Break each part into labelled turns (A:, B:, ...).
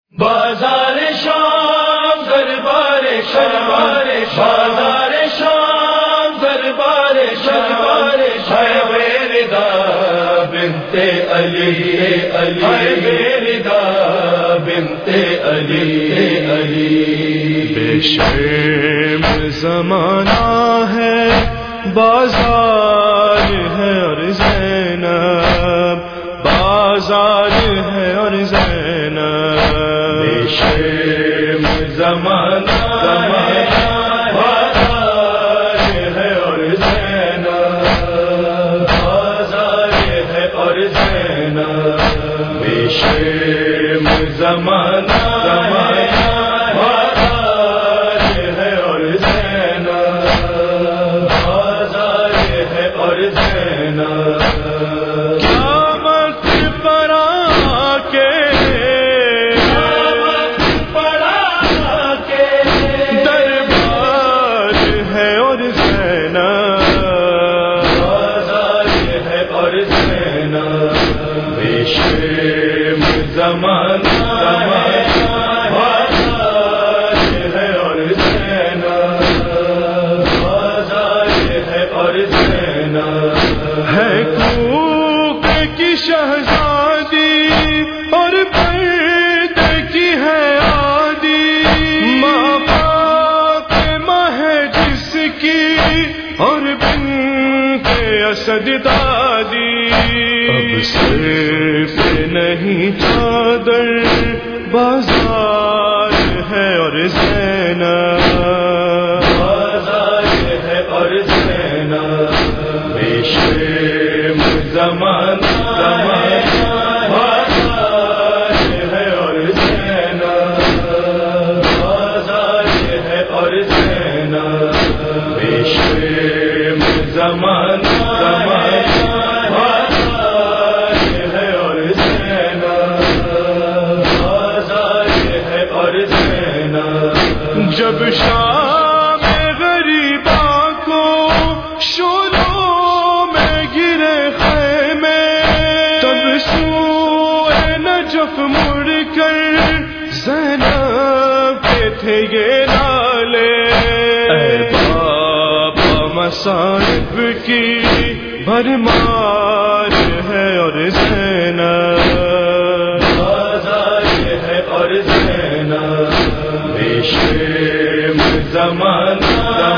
A: بازار شام دربار شربار بازار شام دربار شربار ہے وردا بنت علی علی وردا بنت علی علی
B: بے شرم زمانہ ہے بازار ہے اور زینب بازار ہے اور زینب
A: بے شرم زمانہ بازار ہے اور زینب بازار ہے اور زینب بے شرم زمانہ بازار ہے اور زینب بازار ہے اور زینب زمانہ بازار ہے اور زینب بازار ہے اور زینب
B: ہے کوفے کی شہزادی اور پردے کی ہے عادی ماں فاطمہ ہے جس کی اور بنت اسد دادی اب صرف نہیں چادر بازار ہے اور زینب
A: بازار ہے اور زینب بے شرم زمانہ بازار ہے اور زینب بازار ہے اور زینب بے شرم زمانہ
B: جب شام غریباں کو شولوں میں گرے خیمے تب سوئے نجف مڑ کر زینب کے تھے یہ نالے اے بابا مصائب کی بھرمار ہے اور زینب
A: بازار ہے اور زینب بے شرم زمانہ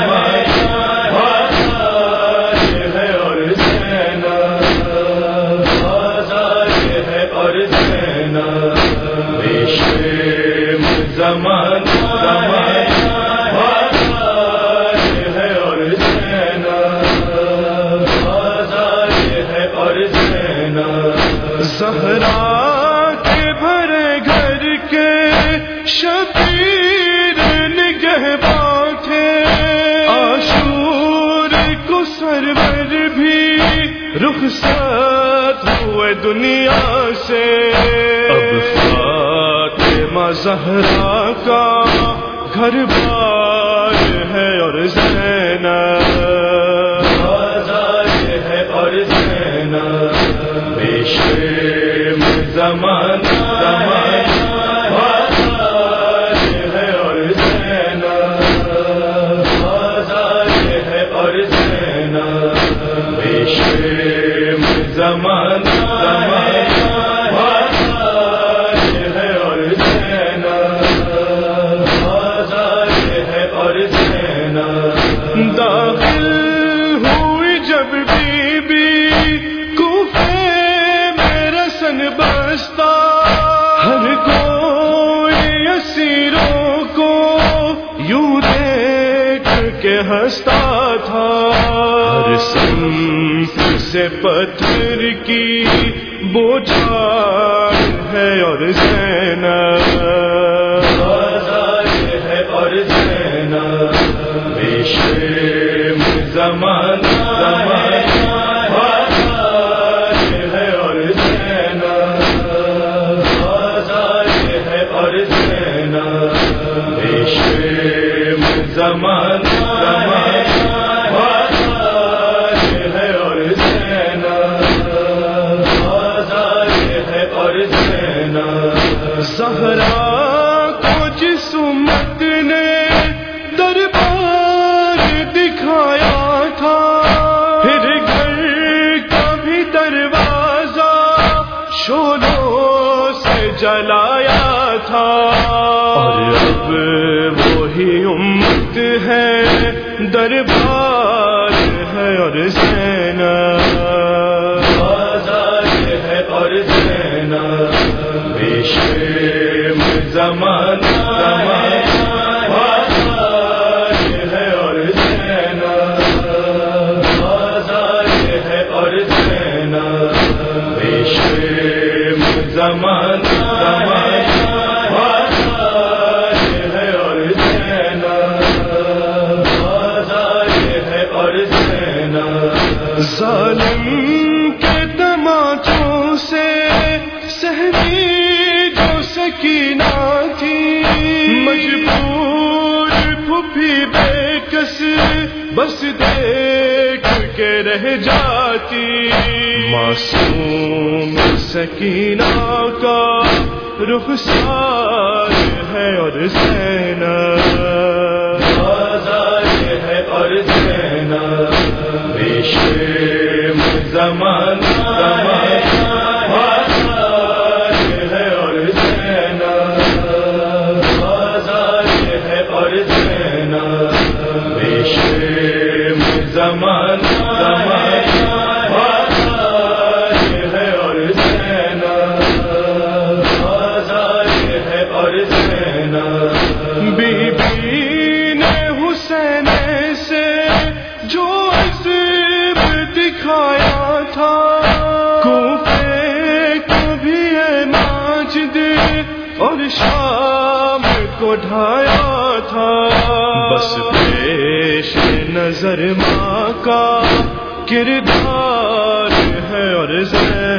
A: بازار ہے اور زینب بازار ہے اور زینب بے شرم زمانہ بازار ہے اور زینب بازار ہے اور زینب
B: زہرا کے بھرے گھر کے شبیر نگہباں تھے عاشور کو سرور بھی رخصت ہوئے دنیا سے اب فاطمہ زہرا کا گھر بار ہے اور زینب
A: بازار ہے اور زینب بے شرم زمانہ بازار ہے اور زینب بازار ہے اور زینب بے شرم زمانہ بازار ہے اور زینب بازار ہے اور زینب
B: داخل ہوئی جب بی بی کوفے میں رسن بستا ہر کوئی اسیروں کو یوں دیکھ کے ہنستا تھا ہر سمت سے پتھر کی بوچھار ہے اور زینب
A: بازار ہے اور زینب بے شرم زمانہ بازار ہے اور زینب بازار ہے اور زینب بے شرم زمانہ بازار ہے اور زینب بازار ہے اور زینب
B: زہرا جلایا تھا، اور اب وہی امت ہے، دربار ہے اور زینب،
A: بازار ہے اور زینب، بے شرم زمانہ بازار ہے اور زینب، بازار ہے اور زینب، بے شرم زمانہ بازار ہے اور زینب، بازار ہے اور زینب،
B: ظالم کے تماچوں سے سہمی جو سکینہ تھی، مجبور پھوپھی بے کس بس دیکھ کے رہ جاتی، معصوم سکینہ کا رخسار ہے اور زینب،
A: بازار ہے اور زینب، بے شرم زمانہ بازار ہے اور زینب، بازار ہے اور زینب، بے شرم زمانہ بازار ہے اور زینب، بازار ہے اور زینب،
B: بی بی نے حسین سے جو عزم دکھایا تھا، کوفے کو بھی ہے ماجد اور شام کو ڈھایا تھا، بس پیش نظر ماں کا کردار ہے اور زینب،